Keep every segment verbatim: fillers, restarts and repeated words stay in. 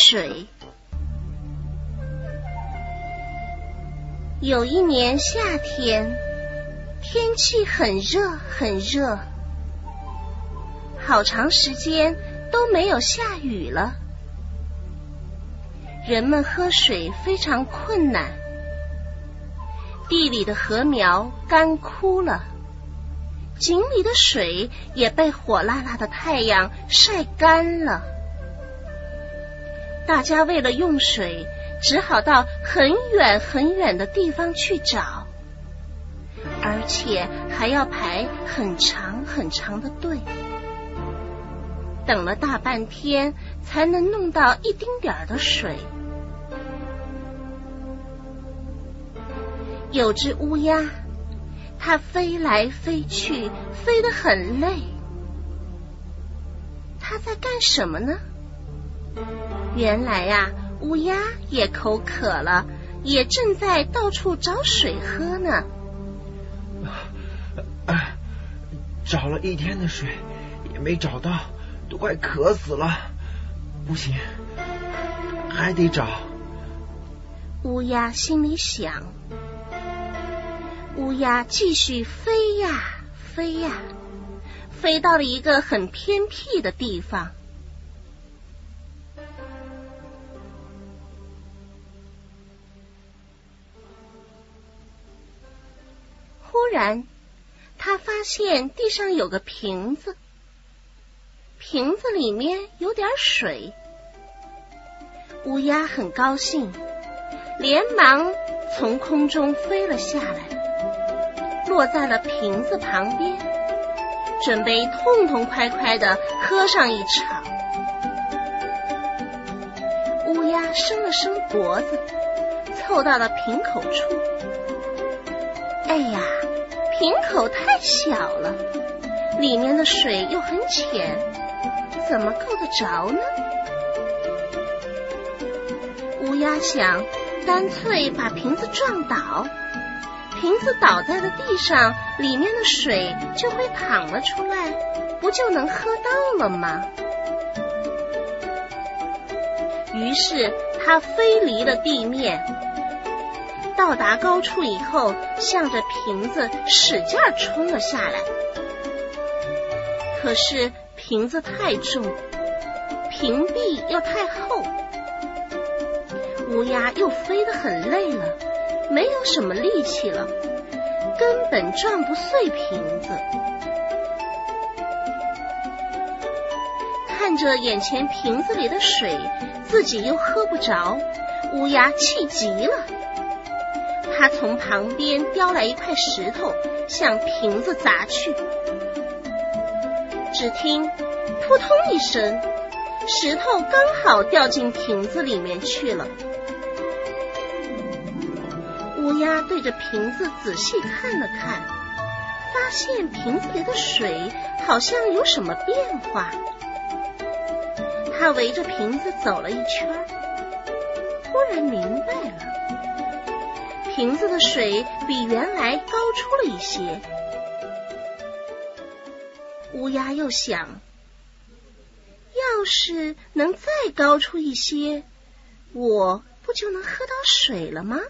水。有一年夏天，天气很热很热，好长时间都没有下雨了。人们喝水非常困难，地里的禾苗干枯了，井里的水也被火辣辣的太阳晒干了。大家为了用水，只好到很远很远的地方去找，而且还要排很长很长的队，等了大半天才能弄到一丁点儿的水。有只乌鸦，它飞来飞去，飞得很累。它在干什么呢？原来呀、啊，乌鸦也口渴了，也正在到处找水喝呢。 啊，找了一天的水也没找到，都快渴死了。不行，还得找。 乌鸦心里想。乌鸦继续飞呀飞呀，飞到了一个很偏僻的地方。忽然，他发现地上有个瓶子，瓶子里面有点水。乌鸦很高兴，连忙从空中飞了下来，落在了瓶子旁边，准备痛痛快快地喝上一场。乌鸦伸了伸脖子，凑到了瓶口处。哎呀，瓶口太小了，里面的水又很浅，怎么够得着呢？乌鸦想，干脆把瓶子撞倒，瓶子倒在了地上，里面的水就会淌了出来，不就能喝到了吗？于是它飞离了地面，到达高处以后，向着瓶子使劲冲了下来。可是瓶子太重，瓶壁又太厚，乌鸦又飞得很累了，没有什么力气了，根本撞不碎瓶子。看着眼前瓶子里的水，自己又喝不着，乌鸦气极了。他从旁边叼来一块石头，向瓶子砸去。只听扑通一声，石头刚好掉进瓶子里面去了。乌鸦对着瓶子仔细看了看，发现瓶子里的水好像有什么变化。他围着瓶子走了一圈，忽然明白了，瓶子的水比原来高出了一些。乌鸦又想，要是能再高出一些，我不就能喝到水了吗？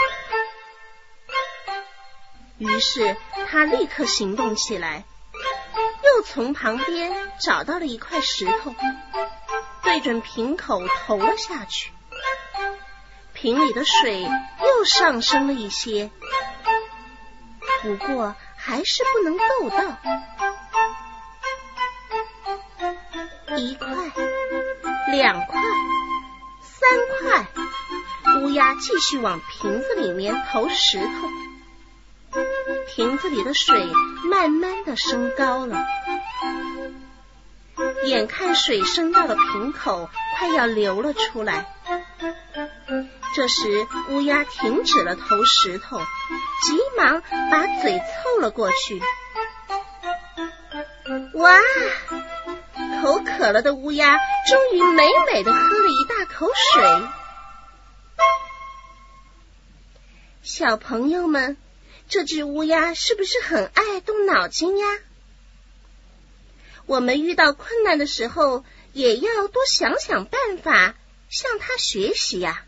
于是他立刻行动起来，又从旁边找到了一块石头，对准瓶口投了下去。瓶里的水又上升了一些，不过还是不能够到。一块，两块，三块，乌鸦继续往瓶子里面投石头。瓶子里的水慢慢的升高了，眼看水升到了瓶口，快要流了出来。这时乌鸦停止了投石头，急忙把嘴凑了过去。哇！口渴了的乌鸦终于美美的喝了一大口水。小朋友们，这只乌鸦是不是很爱动脑筋呀？我们遇到困难的时候，也要多想想办法， 向他学习呀。